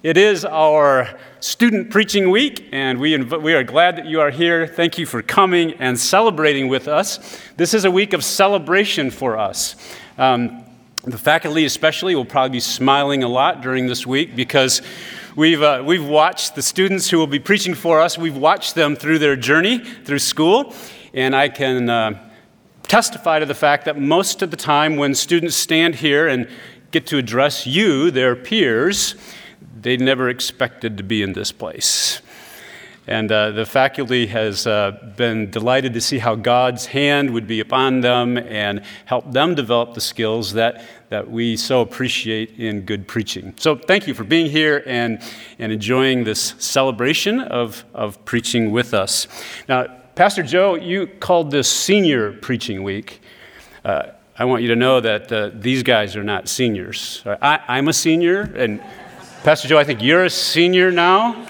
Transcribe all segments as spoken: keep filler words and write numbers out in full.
It is our student preaching week, and we inv- we are glad that you are here. Thank you for coming and celebrating with us. This is a week of celebration for us. Um, the faculty especially will probably be smiling a lot during this week because we've uh, we've watched the students who will be preaching for us. We've watched them through their journey through school, and I can uh, testify to the fact that most of the time when students stand here and get to address you, their peers, they never expected to be in this place. And uh, the faculty has uh, been delighted to see how God's hand would be upon them and help them develop the skills that, that we so appreciate in good preaching. So thank you for being here and, and enjoying this celebration of, of preaching with us. Now, Pastor Joe, you called this Senior Preaching Week. Uh, I want you to know that uh, these guys are not seniors. I, I'm a senior, and Pastor Joe, I think you're a senior now.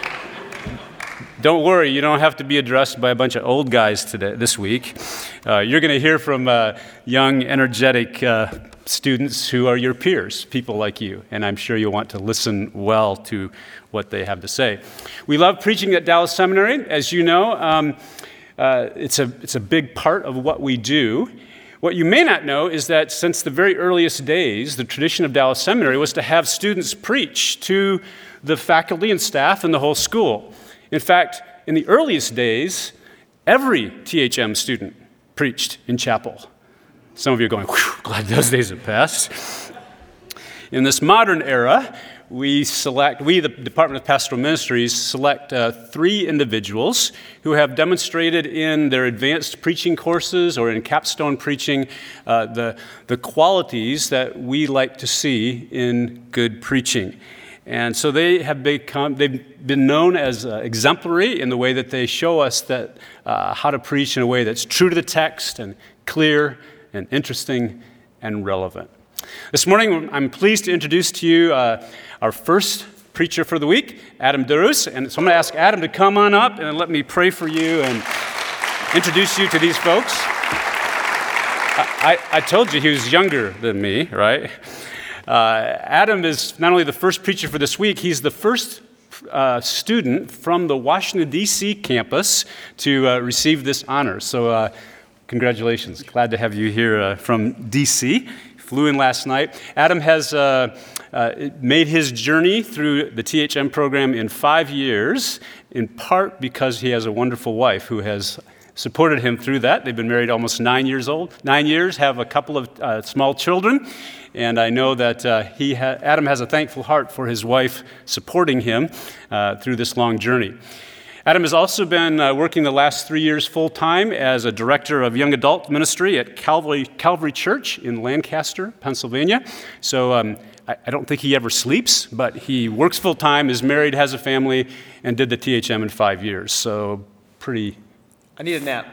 Don't worry, you don't have to be addressed by a bunch of old guys today, this week. Uh, you're going to hear from uh, young, energetic uh, students who are your peers, people like you, and I'm sure you'll want to listen well to what they have to say. We love preaching at Dallas Seminary, as you know. Um, uh, it's a it's a big part of what we do. What you may not know is that since the very earliest days, the tradition of Dallas Seminary was to have students preach to the faculty and staff and the whole school. In fact, in the earliest days, every T H M student preached in chapel. Some of you are going, whew, glad those days have passed. In this modern era, we select, we, the Department of Pastoral Ministries, select uh, three individuals who have demonstrated in their advanced preaching courses or in capstone preaching uh, the, the qualities that we like to see in good preaching. And so they have become, they've been known as uh, exemplary in the way that they show us that uh, how to preach in a way that's true to the text and clear and interesting and relevant. This morning, I'm pleased to introduce to you uh, our first preacher for the week, Adam Durus. And so I'm going to ask Adam to come on up and let me pray for you and introduce you to these folks. I, I, I told you he was younger than me, right? Uh, Adam is not only the first preacher for this week, he's the first uh, student from the Washington, D C campus to uh, receive this honor. So uh, congratulations. Glad to have you here uh, from D C Flew in last night. Adam has uh, uh, made his journey through the T H M program in five years, in part because he has a wonderful wife who has supported him through that. They've been married almost nine years old, nine years, have a couple of uh, small children, and I know that uh, he ha- Adam has a thankful heart for his wife supporting him uh, through this long journey. Adam has also been uh, working the last three years full-time as a director of young adult ministry at Calvary, Calvary Church in Lancaster, Pennsylvania. So um, I, I don't think he ever sleeps, but he works full-time, is married, has a family, and did the T H M in five years. So pretty... I need a nap.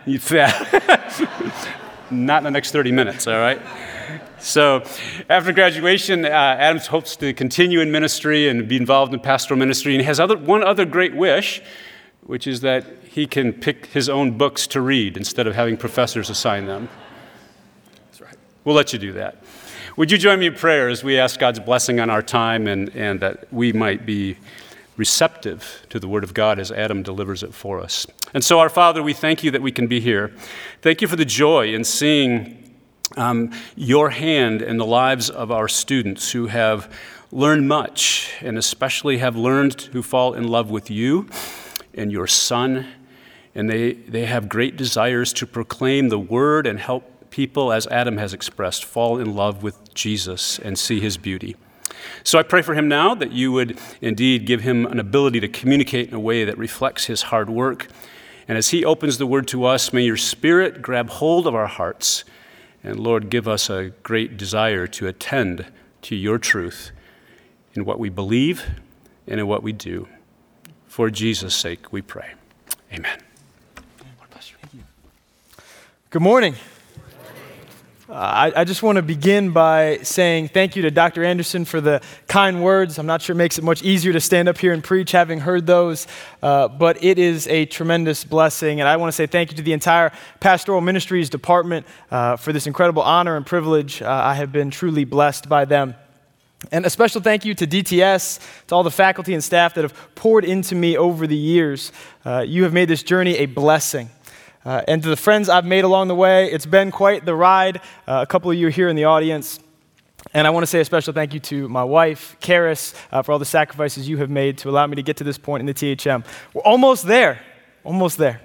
Not in the next thirty minutes, all right? So after graduation, uh, Adams hopes to continue in ministry and be involved in pastoral ministry, and he has other, one other great wish, which is that he can pick his own books to read instead of having professors assign them. That's right. We'll let you do that. Would you join me in prayer as we ask God's blessing on our time and, and that we might be receptive to the Word of God as Adam delivers it for us. And so, our Father, we thank you that we can be here. Thank you for the joy in seeing um, your hand in the lives of our students who have learned much and especially have learned to fall in love with you and your Son, and they, they have great desires to proclaim the Word and help people, as Adam has expressed, fall in love with Jesus and see his beauty. So I pray for him now that you would indeed give him an ability to communicate in a way that reflects his hard work. And as he opens the Word to us, may your Spirit grab hold of our hearts, and Lord, give us a great desire to attend to your truth in what we believe and in what we do. For Jesus' sake, we pray. Amen. Good morning. Uh, I, I just want to begin by saying thank you to Doctor Anderson for the kind words. I'm not sure it makes it much easier to stand up here and preach having heard those, uh, but it is a tremendous blessing. And I want to say thank you to the entire Pastoral Ministries Department uh, for this incredible honor and privilege. Uh, I have been truly blessed by them. And a special thank you to D T S, to all the faculty and staff that have poured into me over the years. Uh, you have made this journey a blessing. Uh, and to the friends I've made along the way, it's been quite the ride. Uh, a couple of you are here in the audience. And I want to say a special thank you to my wife, Karis, uh, for all the sacrifices you have made to allow me to get to this point in the T H M. We're almost there, almost there.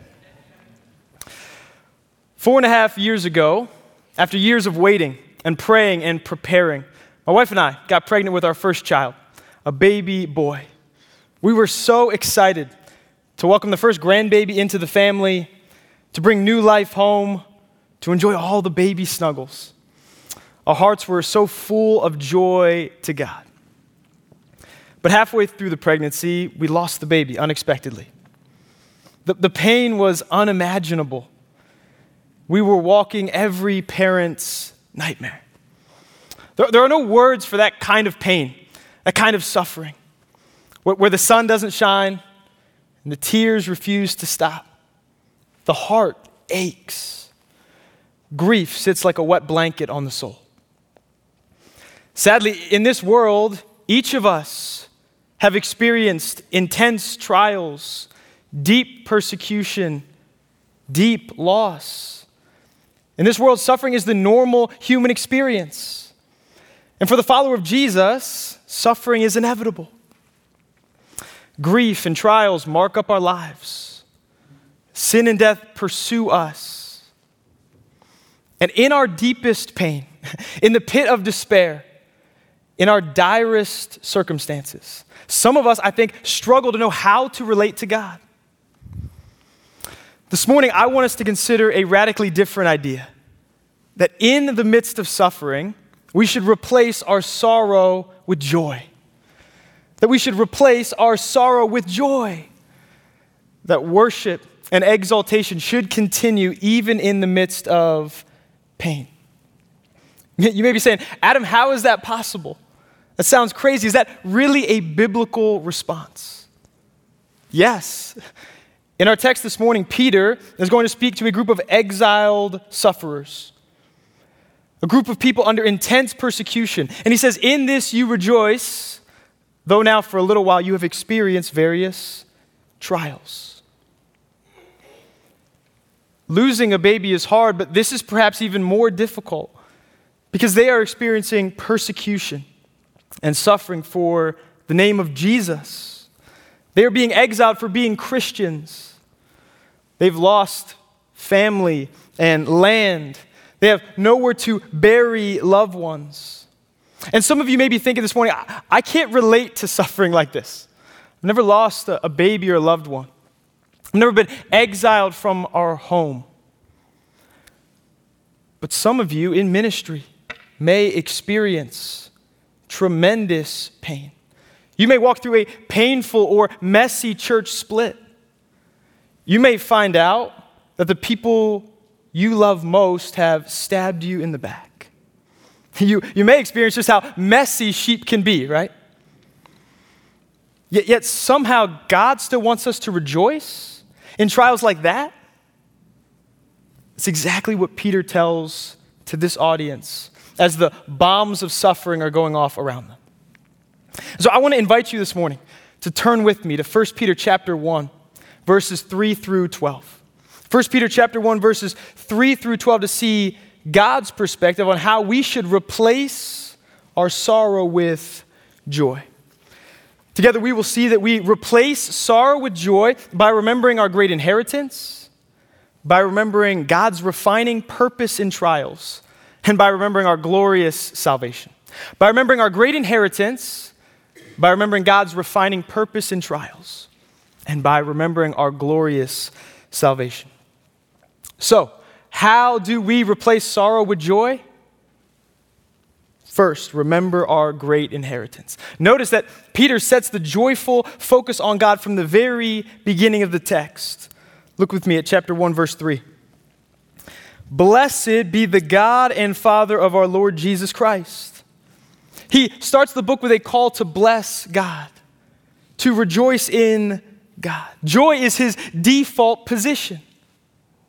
Four and a half years ago, after years of waiting and praying and preparing, my wife and I got pregnant with our first child, a baby boy. We were so excited to welcome the first grandbaby into the family, to bring new life home, to enjoy all the baby snuggles. Our hearts were so full of joy to God. But halfway through the pregnancy, we lost the baby unexpectedly. The, the pain was unimaginable. We were walking every parent's nightmare. There, there are no words for that kind of pain, that kind of suffering, where, where the sun doesn't shine and the tears refuse to stop. The heart aches. Grief sits like a wet blanket on the soul. Sadly, in this world, each of us have experienced intense trials, deep persecution, deep loss. In this world, suffering is the normal human experience. And for the follower of Jesus, suffering is inevitable. Grief and trials mark up our lives. Sin and death pursue us. And in our deepest pain, in the pit of despair, in our direst circumstances, some of us, I think, struggle to know how to relate to God. This morning, I want us to consider a radically different idea. That in the midst of suffering, we should replace our sorrow with joy. That we should replace our sorrow with joy. That worship and exaltation should continue even in the midst of pain. You may be saying, Adam, how is that possible? That sounds crazy. Is that really a biblical response? Yes. In our text this morning, Peter is going to speak to a group of exiled sufferers, a group of people under intense persecution. And he says, in this you rejoice, though now for a little while you have experienced various trials. Losing a baby is hard, but this is perhaps even more difficult because they are experiencing persecution and suffering for the name of Jesus. They are being exiled for being Christians. They've lost family and land. They have nowhere to bury loved ones. And some of you may be thinking this morning, I, I can't relate to suffering like this. I've never lost a, a baby or a loved one. I've never been exiled from our home. But some of you in ministry may experience tremendous pain. You may walk through a painful or messy church split. You may find out that the people you love most have stabbed you in the back. You, you may experience just how messy sheep can be, right? Yet, yet somehow God still wants us to rejoice in trials like that. It's exactly what Peter tells to this audience as the bombs of suffering are going off around them. So I want to invite you this morning to turn with me to First Peter chapter one, verses three through twelve. First Peter chapter one, verses three through twelve to see God's perspective on how we should replace our sorrow with joy. Together we will see that we replace sorrow with joy by remembering our great inheritance, by remembering God's refining purpose in trials, and by remembering our glorious salvation. By remembering our great inheritance, by remembering God's refining purpose in trials, and by remembering our glorious salvation. So, how do we replace sorrow with joy? First, remember our great inheritance. Notice that Peter sets the joyful focus on God from the very beginning of the text. Look with me at chapter one, verse three. Blessed be the God and Father of our Lord Jesus Christ. He starts the book with a call to bless God, to rejoice in God. Joy is his default position.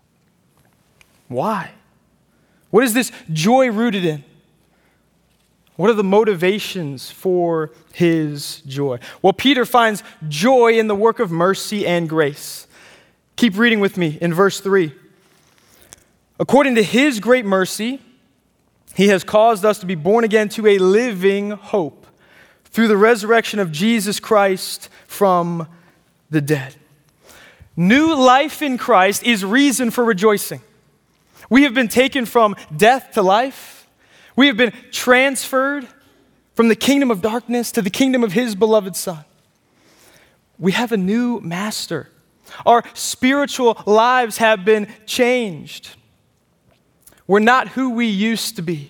Why? What is this joy rooted in? What are the motivations for his joy? Well, Peter finds joy in the work of mercy and grace. Keep reading with me in verse three. According to his great mercy, he has caused us to be born again to a living hope through the resurrection of Jesus Christ from the dead. New life in Christ is reason for rejoicing. We have been taken from death to life. We have been transferred from the kingdom of darkness to the kingdom of his beloved Son. We have a new master. Our spiritual lives have been changed. We're not who we used to be.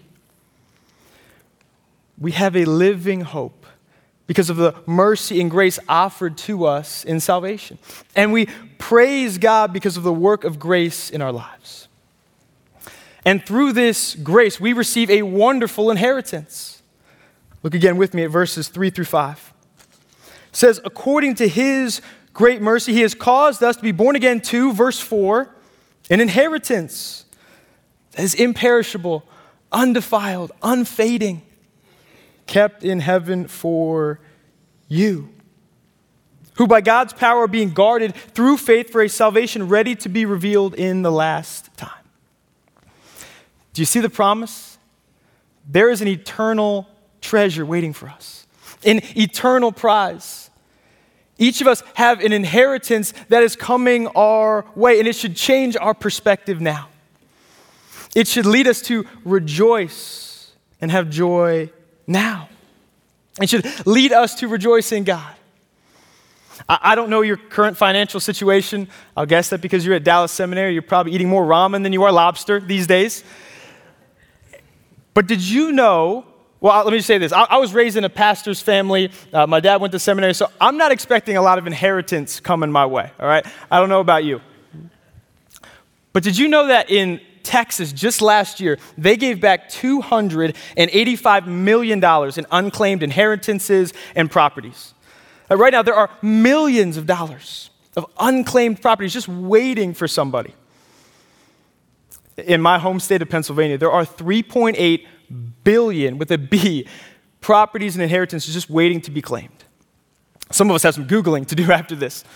We have a living hope because of the mercy and grace offered to us in salvation. And we praise God because of the work of grace in our lives. And through this grace, we receive a wonderful inheritance. Look again with me at verses three through five. It says, according to his great mercy, he has caused us to be born again to, verse four, an inheritance that is imperishable, undefiled, unfading, kept in heaven for you, who by God's power are being guarded through faith for a salvation ready to be revealed in the last time. Do you see the promise? There is an eternal treasure waiting for us, an eternal prize. Each of us have an inheritance that is coming our way, and it should change our perspective now. It should lead us to rejoice and have joy now. It should lead us to rejoice in God. I, I don't know your current financial situation. I'll guess that because you're at Dallas Seminary, you're probably eating more ramen than you are lobster these days. But did you know, well, let me just say this. I, I was raised in a pastor's family. Uh, my dad went to seminary, so I'm not expecting a lot of inheritance coming my way, all right? I don't know about you. But did you know that in Texas, just last year, they gave back two hundred eighty-five million dollars in unclaimed inheritances and properties. Uh, right now, there are millions of dollars of unclaimed properties just waiting for somebody. In my home state of Pennsylvania, there are three point eight billion, with a B, properties and inheritances just waiting to be claimed. Some of us have some Googling to do after this.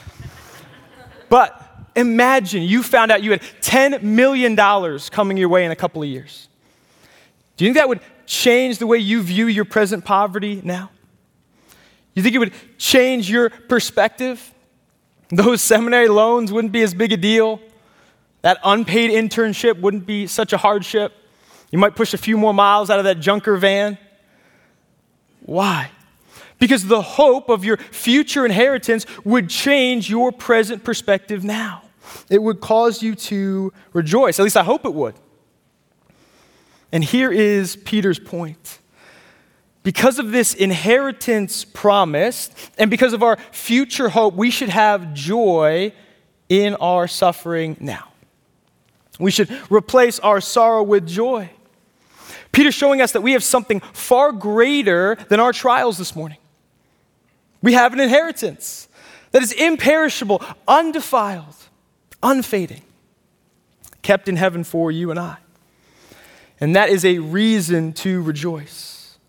But imagine you found out you had ten million dollars coming your way in a couple of years. Do you think that would change the way you view your present poverty now? You think it would change your perspective? Those seminary loans wouldn't be as big a deal. That unpaid internship wouldn't be such a hardship. You might push a few more miles out of that junker van. Why? Because the hope of your future inheritance would change your present perspective now. It would cause you to rejoice. At least I hope it would. And here is Peter's point. Because of this inheritance promised, and because of our future hope, we should have joy in our suffering now. We should replace our sorrow with joy. Peter's showing us that we have something far greater than our trials this morning. We have an inheritance that is imperishable, undefiled, unfading, kept in heaven for you and I. And that is a reason to rejoice.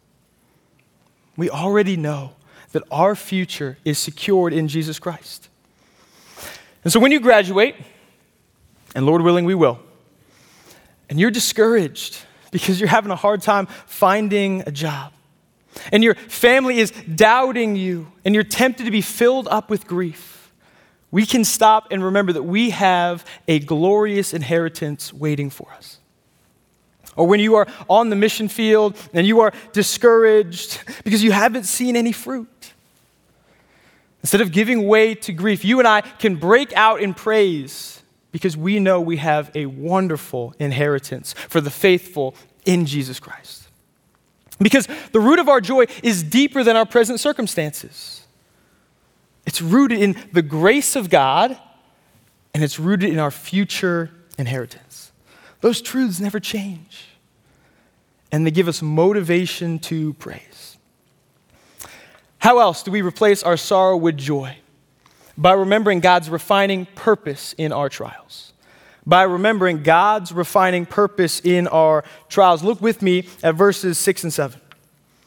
We already know that our future is secured in Jesus Christ. And so when you graduate, and Lord willing we will, and you're discouraged because you're having a hard time finding a job, and your family is doubting you, and you're tempted to be filled up with grief, we can stop and remember that we have a glorious inheritance waiting for us. Or when you are on the mission field and you are discouraged because you haven't seen any fruit, instead of giving way to grief, you and I can break out in praise because we know we have a wonderful inheritance for the faithful in Jesus Christ. Because the root of our joy is deeper than our present circumstances. It's rooted in the grace of God, and it's rooted in our future inheritance. Those truths never change, and they give us motivation to praise. How else do we replace our sorrow with joy? By remembering God's refining purpose in our trials. By remembering God's refining purpose in our trials. Look with me at verses six and seven.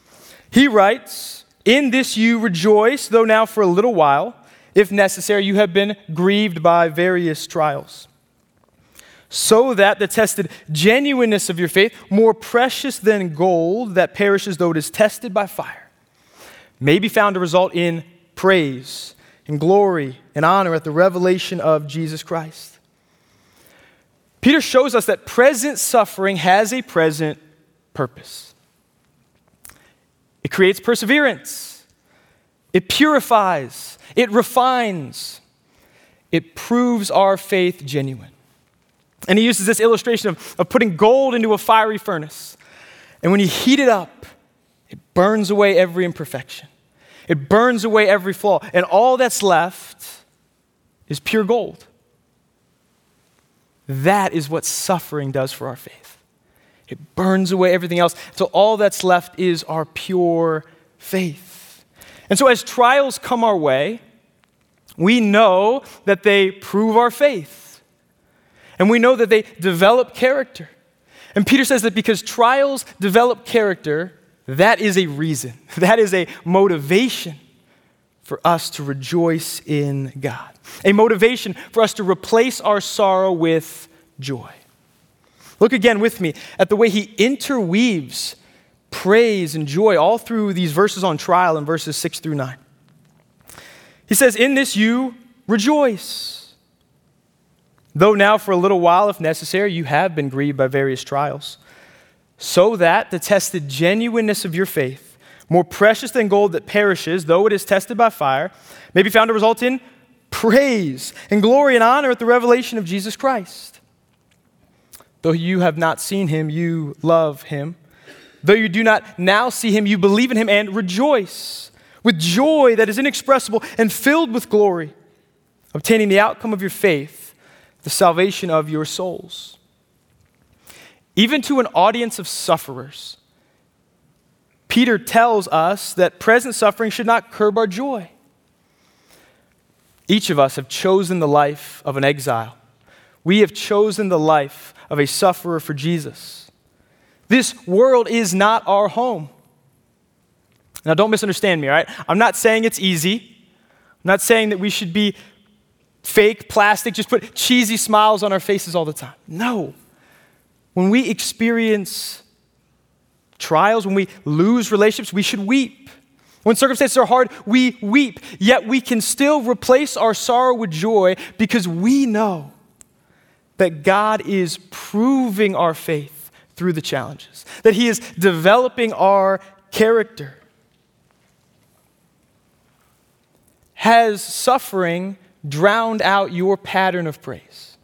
He writes, "In this you rejoice, though now for a little while, if necessary, you have been grieved by various trials, so that the tested genuineness of your faith, more precious than gold that perishes though it is tested by fire, may be found to result in praise and glory and honor at the revelation of Jesus Christ." Peter shows us that present suffering has a present purpose. It creates perseverance. It purifies. It refines. It proves our faith genuine. And he uses this illustration of, of putting gold into a fiery furnace. And when you heat it up, it burns away every imperfection. It burns away every flaw. And all that's left is pure gold. That is what suffering does for our faith. It burns away everything else until all that's left is our pure faith. And so as trials come our way, we know that they prove our faith. And we know that they develop character. And Peter says that because trials develop character, that is a reason, that is a motivation for us to rejoice in God. A motivation for us to replace our sorrow with joy. Look again with me at the way he interweaves praise and joy all through these verses on trial in verses six through nine. He says, "In this you rejoice, though now for a little while, if necessary, you have been grieved by various trials, so that the tested genuineness of your faith, more precious than gold that perishes, though it is tested by fire, may be found to result in praise and glory and honor at the revelation of Jesus Christ. Though you have not seen him, you love him. Though you do not now see him, you believe in him and rejoice with joy that is inexpressible and filled with glory, obtaining the outcome of your faith, the salvation of your souls." Even to an audience of sufferers, Peter tells us that present suffering should not curb our joy. Each of us have chosen the life of an exile. We have chosen the life of a sufferer for Jesus. This world is not our home. Now, don't misunderstand me, all right? I'm not saying it's easy. I'm not saying that we should be fake, plastic, just put cheesy smiles on our faces all the time. No. When we experience trials, when we lose relationships, we should weep. When circumstances are hard, we weep. Yet we can still replace our sorrow with joy because we know that God is proving our faith through the challenges, that he is developing our character. Has suffering drowned out your pattern of praise?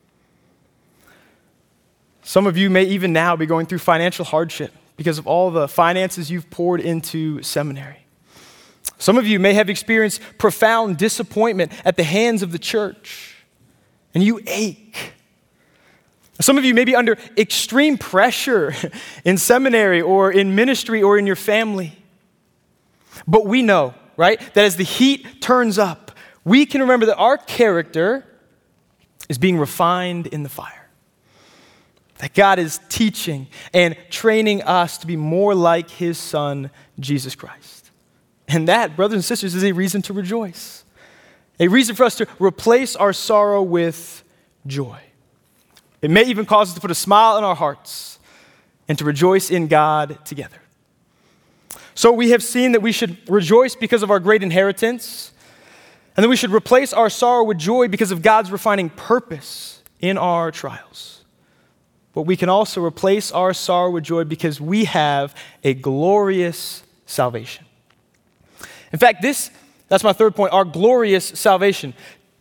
Some of you may even now be going through financial hardship because of all the finances you've poured into seminary. Some of you may have experienced profound disappointment at the hands of the church, and you ache. Some of you may be under extreme pressure in seminary or in ministry or in your family. But we know, right, that as the heat turns up, we can remember that our character is being refined in the fire. That God is teaching and training us to be more like his Son, Jesus Christ. And that, brothers and sisters, is a reason to rejoice. A reason for us to replace our sorrow with joy. It may even cause us to put a smile on our hearts and to rejoice in God together. So we have seen that we should rejoice because of our great inheritance, and that we should replace our sorrow with joy because of God's refining purpose in our trials. But we can also replace our sorrow with joy because we have a glorious salvation. In fact, this, that's my third point, our glorious salvation.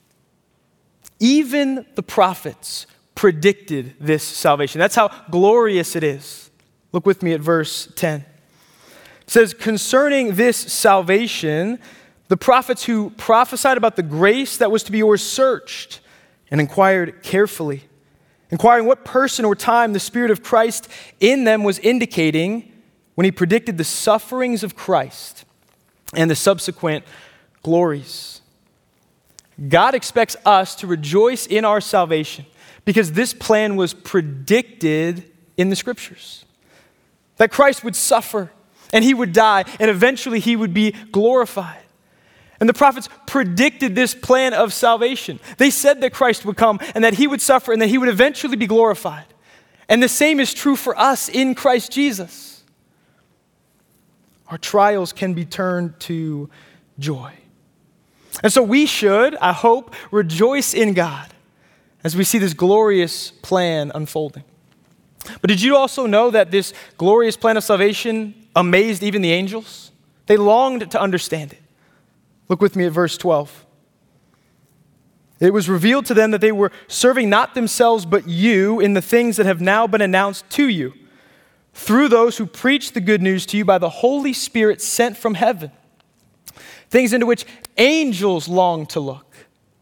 Even the prophets predicted this salvation. That's how glorious it is. Look with me at verse ten. It says, "Concerning this salvation, the prophets who prophesied about the grace that was to be yours searched and inquired carefully, inquiring what person or time the Spirit of Christ in them was indicating when he predicted the sufferings of Christ and the subsequent glories." God expects us to rejoice in our salvation because this plan was predicted in the Scriptures. That Christ would suffer and he would die, and eventually he would be glorified. And the prophets predicted this plan of salvation. They said that Christ would come and that he would suffer and that he would eventually be glorified. And the same is true for us in Christ Jesus. Our trials can be turned to joy. And so we should, I hope, rejoice in God as we see this glorious plan unfolding. But did you also know that this glorious plan of salvation amazed even the angels? They longed to understand it. Look with me at verse twelve. It was revealed to them that they were serving not themselves but you in the things that have now been announced to you through those who preach the good news to you by the Holy Spirit sent from heaven, things into which angels long to look.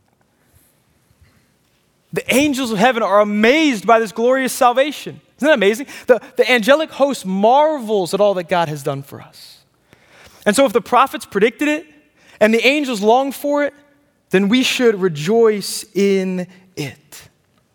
The angels of heaven are amazed by this glorious salvation. Isn't that amazing? The, the angelic host marvels at all that God has done for us. And so if the prophets predicted it and the angels long for it, then we should rejoice in it.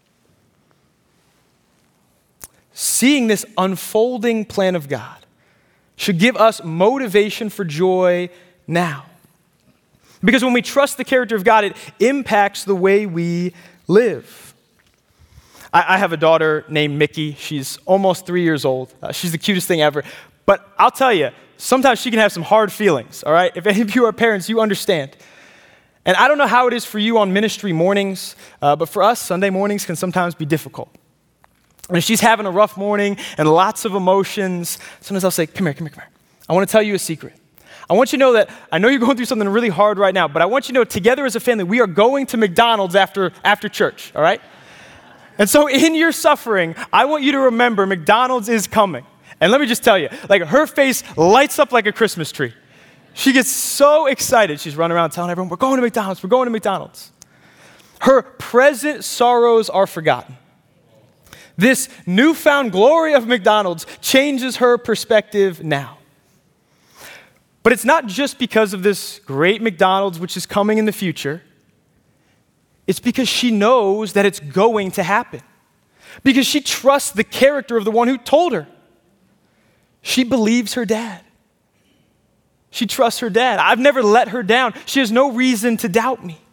Seeing this unfolding plan of God should give us motivation for joy now. Because when we trust the character of God, it impacts the way we live. I, I have a daughter named Mickey. She's almost three years old. Uh, she's the cutest thing ever. But I'll tell you, sometimes she can have some hard feelings, all right? If any of you are parents, you understand. And I don't know how it is for you on ministry mornings, uh, but for us, Sunday mornings can sometimes be difficult. And if she's having a rough morning and lots of emotions, sometimes I'll say, come here, come here, come here. I want to tell you a secret. I want you to know that I know you're going through something really hard right now, but I want you to know together as a family, we are going to McDonald's after, after church, all right? And so in your suffering, I want you to remember McDonald's is coming. And let me just tell you, like her face lights up like a Christmas tree. She gets so excited. She's running around telling everyone, we're going to McDonald's, we're going to McDonald's. Her present sorrows are forgotten. This newfound glory of McDonald's changes her perspective now. But it's not just because of this great McDonald's which is coming in the future. It's because she knows that it's going to happen. Because she trusts the character of the one who told her. She believes her dad. She trusts her dad. I've never let her down. She has no reason to doubt me.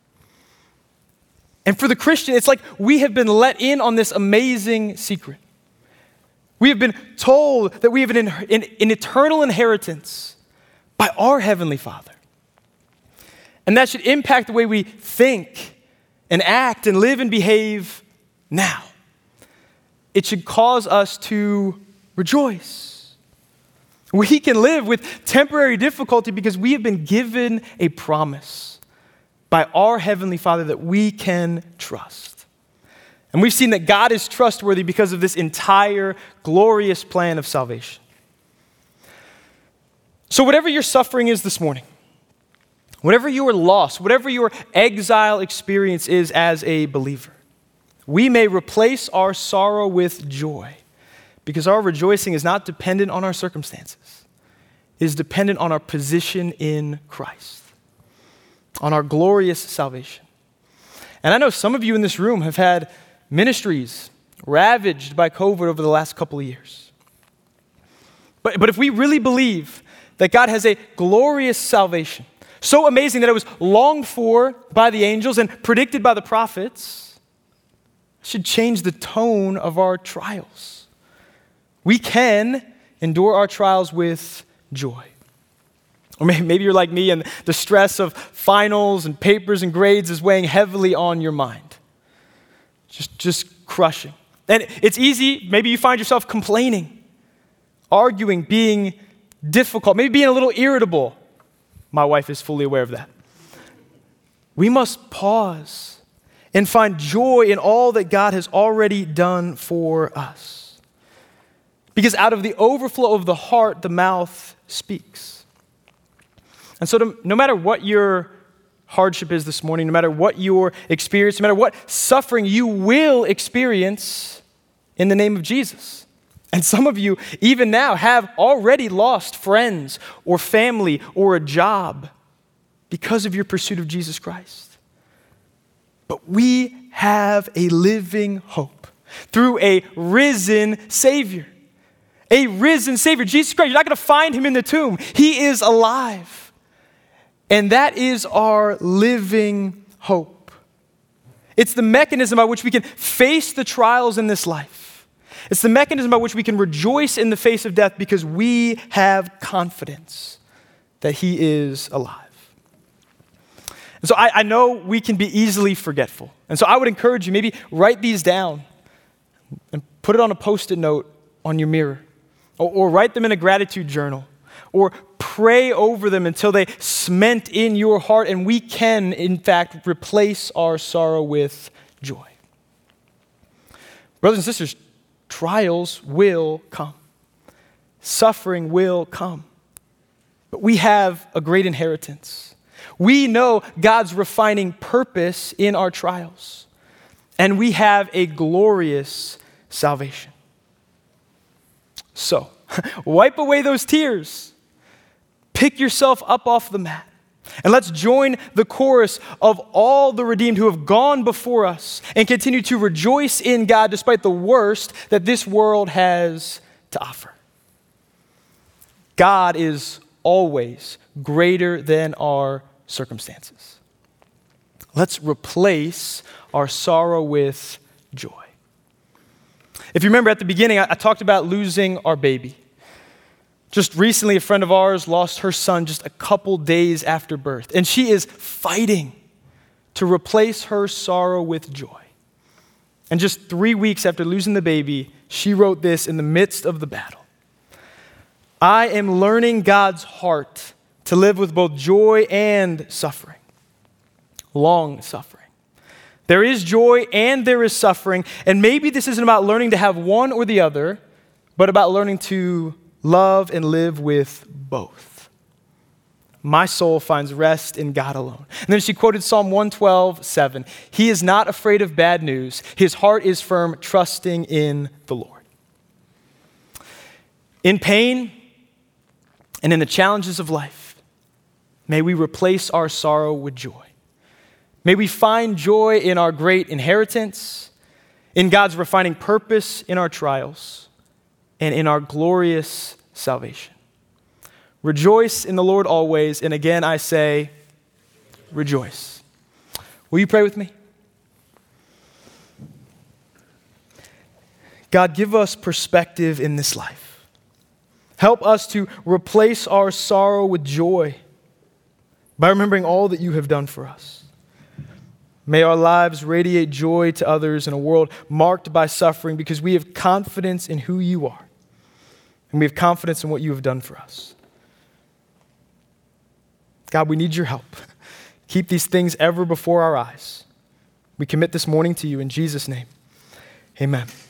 And for the Christian, it's like we have been let in on this amazing secret. We have been told that we have an, an, an eternal inheritance by our Heavenly Father. And that should impact the way we think and act and live and behave now. It should cause us to rejoice. We can live with temporary difficulty because we have been given a promise by our Heavenly Father that we can trust. And we've seen that God is trustworthy because of this entire glorious plan of salvation. So whatever your suffering is this morning, whatever your loss, whatever your exile experience is as a believer, we may replace our sorrow with joy because our rejoicing is not dependent on our circumstances. It is dependent on our position in Christ, on our glorious salvation. And I know some of you in this room have had ministries ravaged by COVID over the last couple of years. But, but if we really believe that God has a glorious salvation, so amazing that it was longed for by the angels and predicted by the prophets, it should change the tone of our trials. We can endure our trials with joy. Or maybe you're like me and the stress of finals and papers and grades is weighing heavily on your mind. Just, just crushing. And it's easy, maybe you find yourself complaining, arguing, being difficult, maybe being a little irritable. My wife is fully aware of that. We must pause and find joy in all that God has already done for us. Because out of the overflow of the heart, the mouth speaks. And so to, no matter what your hardship is this morning, no matter what your experience, no matter what suffering you will experience in the name of Jesus. And some of you, even now, have already lost friends or family or a job because of your pursuit of Jesus Christ. But we have a living hope through a risen Savior. a risen Savior, Jesus Christ. You're not going to find him in the tomb. He is alive. And that is our living hope. It's the mechanism by which we can face the trials in this life. It's the mechanism by which we can rejoice in the face of death because we have confidence that he is alive. And so I, I know we can be easily forgetful. And so I would encourage you, maybe write these down and put it on a Post-it note on your mirror. Or, or write them in a gratitude journal. Or pray over them until they cement in your heart, and we can, in fact, replace our sorrow with joy. Brothers and sisters, trials will come. Suffering will come. But we have a great inheritance. We know God's refining purpose in our trials. And we have a glorious salvation. So, wipe away those tears. Pick yourself up off the mat. And let's join the chorus of all the redeemed who have gone before us and continue to rejoice in God despite the worst that this world has to offer. God is always greater than our circumstances. Let's replace our sorrow with joy. If you remember at the beginning, I, I talked about losing our baby. Just recently, a friend of ours lost her son just a couple days after birth, and she is fighting to replace her sorrow with joy. And just three weeks after losing the baby, she wrote this in the midst of the battle. I am learning God's heart to live with both joy and suffering, long suffering. There is joy and there is suffering, and maybe this isn't about learning to have one or the other, but about learning to love and live with both. My soul finds rest in God alone. And then she quoted Psalm one twelve, seven. He is not afraid of bad news. His heart is firm, trusting in the Lord. In pain and in the challenges of life, may we replace our sorrow with joy. May we find joy in our great inheritance, in God's refining purpose in our trials, and in our glorious salvation. Rejoice in the Lord always, and again I say, rejoice. Will you pray with me? God, give us perspective in this life. Help us to replace our sorrow with joy by remembering all that you have done for us. May our lives radiate joy to others in a world marked by suffering because we have confidence in who you are. And we have confidence in what you have done for us. God, we need your help. Keep these things ever before our eyes. We commit this morning to you in Jesus' name. Amen.